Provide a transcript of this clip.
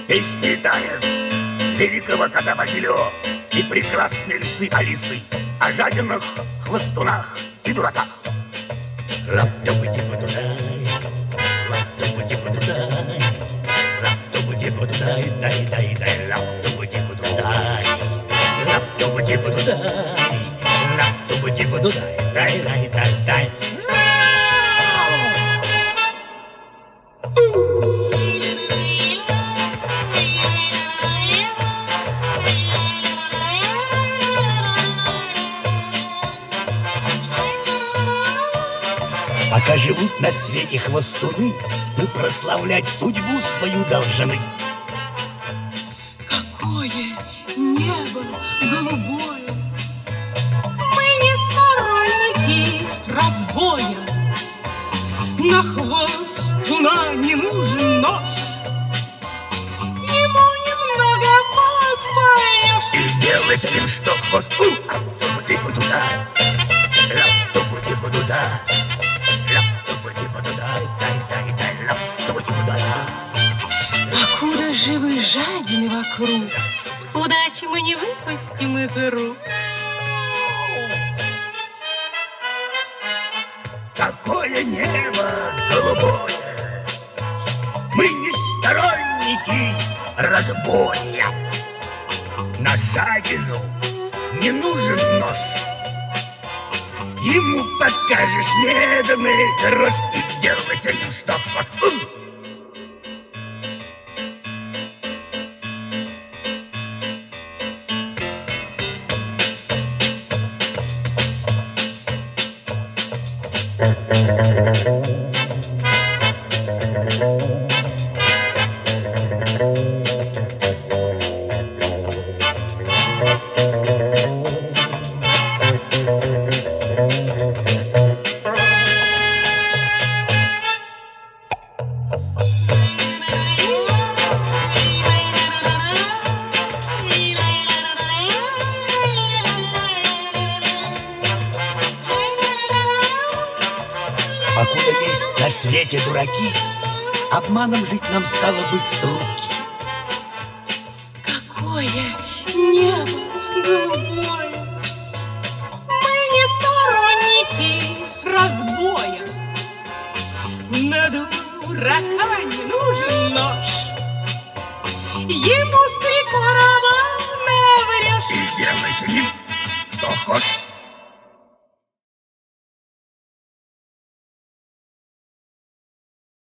Песни танец великого кота Базилио и прекрасной лисы Алисы о жадинах, хвостунах и дураках. Лап-тупу-типу-дудай, лап-тупу-типу-дудай, лап-тупу-типу-дудай, дай-дай-дай, лап-тупу-типу-дудай, лап-тупу-типу-дудай, лап-тупу-типу-дудай, дай-дай-дай-дай. Пока живут на свете хвостуны, мы прославлять судьбу свою должны. Какое небо голубое! Мы не сторонники разбоя. На хвостуна не нужен нож, ему немного подпоешь. И делай с ним что хочешь. Лап-тупу-типу-туда, лап-тупу-типу-туда, лап-тупу-типу-туда, дай-дай-дай, лап-тупу-типу-да. Покуда живы жадины вокруг, удачи мы не выпустим из рук. Какое небо голубое! Мы не сторонники разбоя. На жадину не нужен нож, ему покажешь медный грош и делай с ним что хочешь. Покуда есть на свете дураки, обманом жить нам стало быть с руки. Какое небо голубое! Мы не сторонники разбоя. На дурака не нужен нож, ему с 3 короба наврешь. И делай с ним что хочешь.